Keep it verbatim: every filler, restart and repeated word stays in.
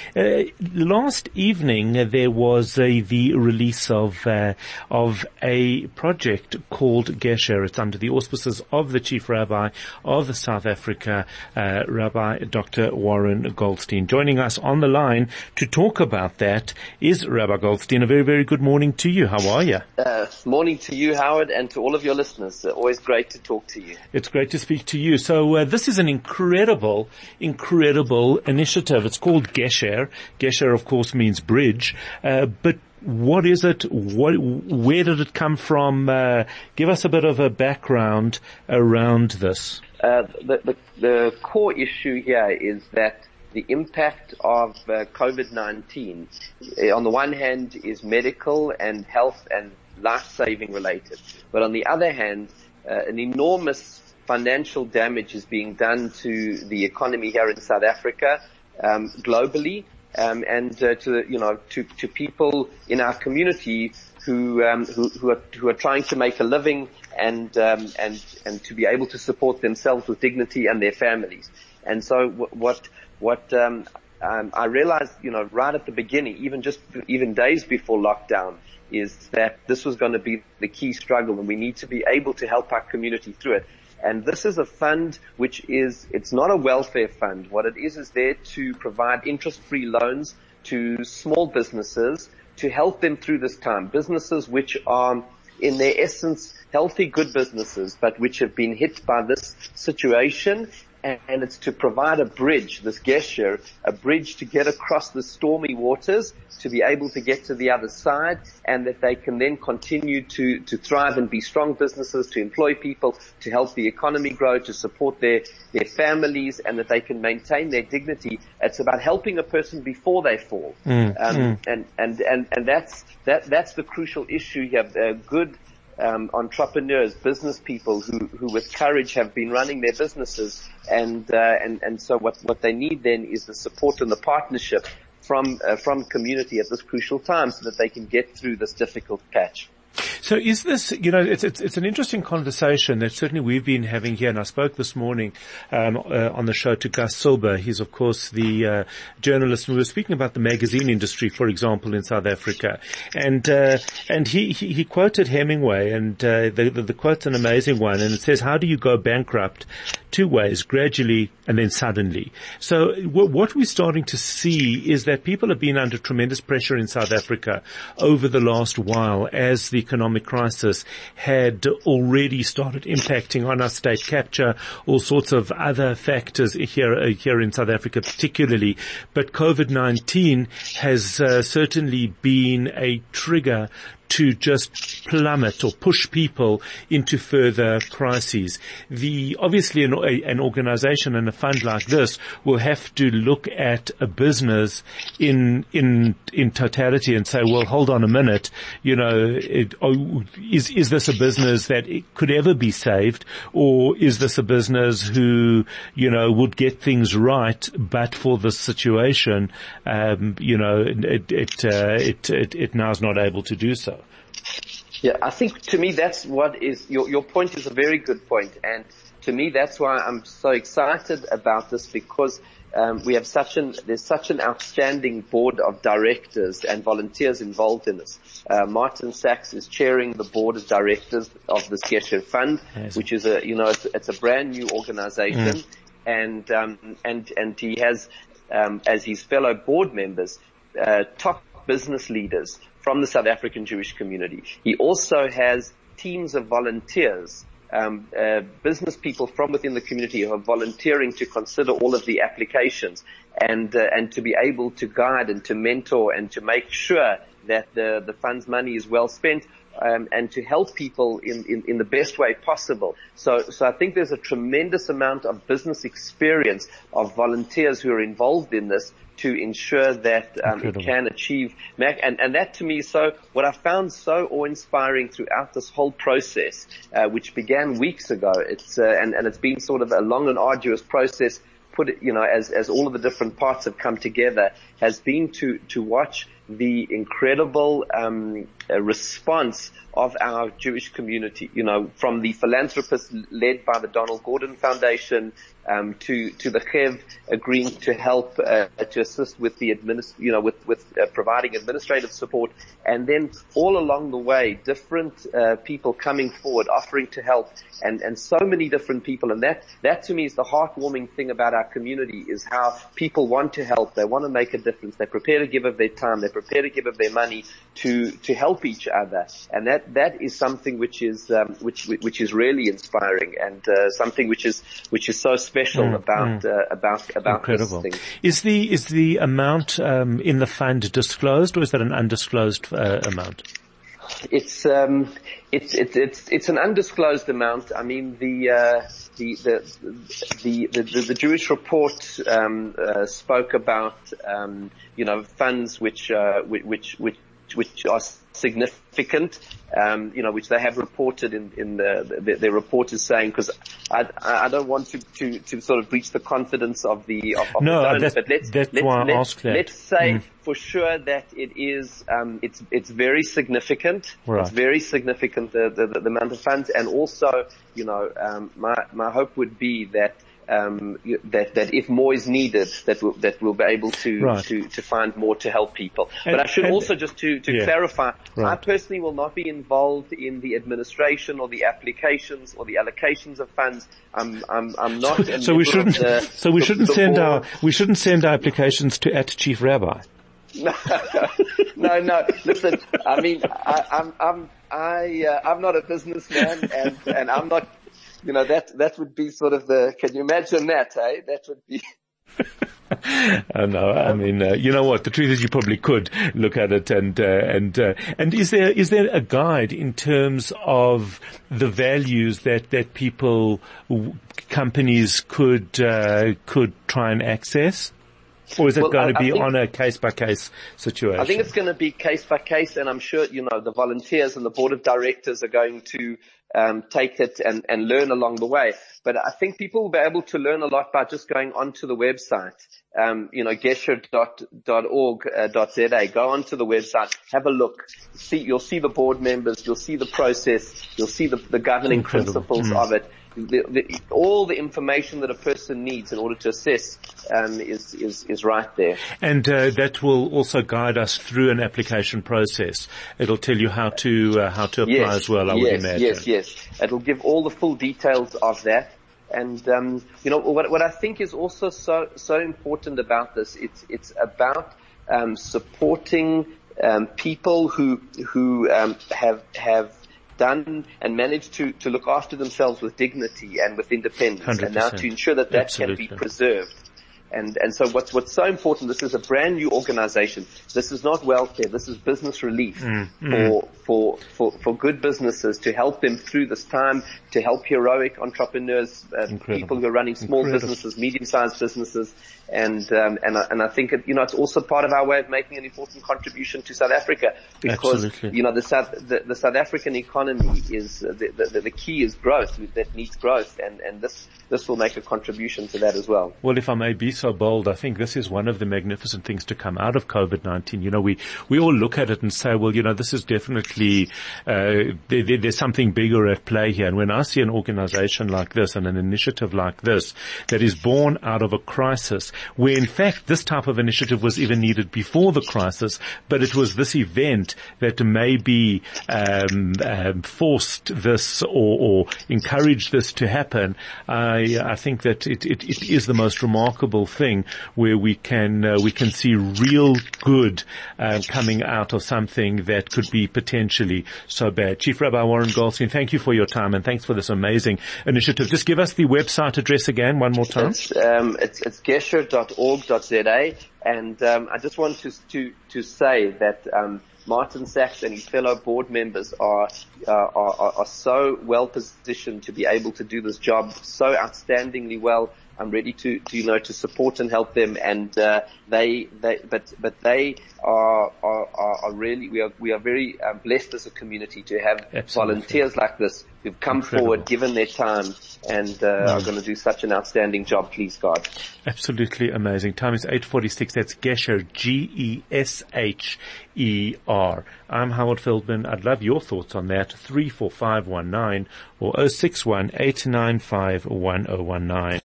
Uh, last evening uh, there was uh, the release of uh, of a project called Gesher. It's under the auspices of the Chief Rabbi of South Africa, uh, Rabbi Doctor Warren Goldstein. Joining us on the line to talk about that is Rabbi Goldstein. A very, very good morning to you. How are you? Uh, morning to you, Howard, and to all of your listeners. Uh, always great to talk to you. It's great to speak to you. So uh, this is an incredible, incredible initiative. It's called Gesher. Gesher, of course, means bridge. Uh, but what is it? What, where did it come from? Uh, give us a bit of a background around this. Uh, the, the, the core issue here is that the impact of uh, COVID nineteen, uh, on the one hand, is medical and health and life-saving related. But on the other hand, uh, an enormous financial damage is being done to the economy here in South Africa, um, globally, um, and uh, to you know to, to people in our community who um, who, who are who are trying to make a living and um, and and to be able to support themselves with dignity and their families. And so w- what what um, um, I realized, you know, right at the beginning, even just even days before lockdown, is that this was going to be the key struggle, and we need to be able to help our community through it. And this is a fund which is, it's not a welfare fund. What it is is there to provide interest-free loans to small businesses to help them through this time. Businesses which are, in their essence, healthy, good businesses, but which have been hit by this situation. And it's to provide a bridge, this gesher, a bridge to get across the stormy waters, to be able to get to the other side, and that they can then continue to, to thrive and be strong businesses, to employ people, to help the economy grow, to support their, their families, and that they can maintain their dignity. It's about helping a person before they fall. Mm, um, mm. And, and, and, and that's, that, that's the crucial issue. You have uh, good Um, entrepreneurs, business people who, who with courage have been running their businesses, and uh, and and so what what they need then is the support and the partnership from uh, from community at this crucial time, so that they can get through this difficult patch. So is this, you know, it's, it's, it's an interesting conversation that certainly we've been having here, and I spoke this morning, um, uh, on the show to Gus Silber. He's of course the, uh, journalist, and we were speaking about the magazine industry, for example, in South Africa. And, uh, and he, he, he quoted Hemingway, and, uh, the, the, the quote's an amazing one, and it says, how do you go bankrupt? Two ways, gradually and then suddenly. So w- what we're starting to see is that people have been under tremendous pressure in South Africa over the last while, as the economic crisis had already started impacting on our state capture, all sorts of other factors here, uh, here in South Africa particularly. But COVID nineteen has uh, certainly been a trigger to just plummet or push people into further crises. The, obviously an, a, an organization and a fund like this will have to look at a business in, in, in totality and say, well, hold on a minute, you know, it, oh, is, is this a business that it could ever be saved, or is this a business who, you know, would get things right, but for this situation, um, you know, it, it, uh, it, it, it now is not able to do so. Yeah, I think to me that's what is, your, your point is a very good point, and to me that's why I'm so excited about this, because um, we have such an, there's such an outstanding board of directors and volunteers involved in this. Uh, Martin Sachs is chairing the board of directors of this Gesher Fund, yes. which is a, you know, it's, it's a brand new organization, mm. and, um, and, and he has, um, as his fellow board members, uh, top business leaders from the South African Jewish community. He also has teams of volunteers, um, uh, business people from within the community who are volunteering to consider all of the applications, and uh, and to be able to guide and to mentor and to make sure that the the fund's money is well spent, um, and to help people in, in in the best way possible. So so I think there's a tremendous amount of business experience of volunteers who are involved in this, to ensure that um, it can achieve Mac, and, and that to me is so, what I found so awe-inspiring throughout this whole process, uh, which began weeks ago. It's uh, and, and it's been sort of a long and arduous process, put it, you know, as as all of the different parts have come together, has been to to watch the incredible um, uh, response of our Jewish community, you know, from the philanthropists led by the Donald Gordon Foundation um, to to the Chev agreeing to help uh, to assist with the administ- you know, with with uh, providing administrative support, and then all along the way, different uh, people coming forward, offering to help, and and so many different people, and that that to me is the heartwarming thing about our community, is how people want to help, they want to make a difference, they're prepared to give of their time, they're prepared to give of their money to to help each other, and that that is something which is um, which which is really inspiring, and uh, something which is which is so special mm, about mm. Uh, about about Incredible. this thing. Is the is the amount um, in the fund disclosed, or is that an undisclosed uh, amount? It's um, it's it's it's it's an undisclosed amount. I mean, the uh, the, the the the the Jewish report um, uh, spoke about um, you know funds which uh, which which which are significant, um, you know, which they have reported in, in the, the, their report is saying, because I, I don't want to, to, to sort of breach the confidence of the, of, of no, the donors, that's, but let's, that's let's, why I let's, asked that. let's say mm. for sure that it is, um, it's, it's very significant. Right. It's very significant, the, the, the amount of funds, and also, you know, um, my, my hope would be that Um, that, that if more is needed, that we'll, that we'll be able to, right. to, to find more to help people. And, but I should and, also just to, to yeah. clarify, right. I personally will not be involved in the administration or the applications or the allocations of funds. I'm, I'm, I'm not. So, so we shouldn't, the, so we the, shouldn't the send board. our, we shouldn't send our applications to at Chief Rabbi. No, no, no. Listen, I mean, I, I'm, I'm, I, uh, I'm not a businessman, and, and I'm not. You know, that, that would be sort of the, can you imagine that, eh? That would be. I know. I mean, uh, you know what? The truth is, you probably could look at it, and uh, and uh, and is there is there a guide in terms of the values that that people, companies could uh, could try and access? Or is it well, going to I, be I think, on a case-by-case situation? I think it's going to be case-by-case, and I'm sure, you know, the volunteers and the board of directors are going to um, take it and, and learn along the way. But I think people will be able to learn a lot by just going onto the website, um, you know, gesher dot org dot z a. Go onto the website, have a look. See, you'll see the board members, you'll see the process, you'll see the, the governing Incredible. principles mm. of it. The, the, all the information that a person needs in order to assess um, is, is is right there. And uh, that will also guide us through an application process. It'll tell you how to uh, how to apply yes, as well. I yes, would imagine. Yes, yes, it'll give all the full details of that. And um, you know what? What I think is also so so important about this, it's it's about um, supporting um, people who who um, have have. done and managed to, to look after themselves with dignity and with independence, one hundred percent. and now to ensure that that Absolutely. can be preserved. And, and so what's, what's so important, this is a brand new organization. This is not welfare. This is business relief mm, mm. for, for, for, for good businesses, to help them through this time, to help heroic entrepreneurs, uh, people who are running small Incredible. businesses, medium-sized businesses. And, um, and, I, and I think, it, you know, it's also part of our way of making an important contribution to South Africa, because, Absolutely. you know, the South, the, the South African economy is, uh, the, the, the key is growth, that needs growth, and, and this, this will make a contribution to that as well. Well, if I may be so bold, I think this is one of the magnificent things to come out of COVID nineteen. You know, we, we all look at it and say, well, you know, this is definitely, uh, there, there, there's something bigger at play here. And when I see an organization like this and an initiative like this that is born out of a crisis, where in fact this type of initiative was even needed before the crisis, but it was this event that maybe um, um, forced this or, or encouraged this to happen. I, I think that it, it, it is the most remarkable thing where we can uh, we can see real good uh, coming out of something that could be potentially so bad. Chief Rabbi Warren Goldstein, thank you for your time, and thanks for this amazing initiative. Just give us the website address again one more time. It's um, it's, it's gesher dot org dot z a, and um, I just want to to to say that um, Martin Sachs and his fellow board members are, uh, are are so well positioned to be able to do this job so outstandingly well. I'm ready to, to, you know, to support and help them. And, uh, they, they, but, but they are, are, are really, we are, we are very um, blessed as a community to have Absolutely. volunteers like this who've come Incredible. forward, given their time, and, uh, mm. are going to do such an outstanding job, please God. Absolutely amazing. Time is eight forty-six. That's Gesher, G E S H E R. I'm Howard Feldman. I'd love your thoughts on that. three four five one nine or oh six one, eight nine five, one oh one nine.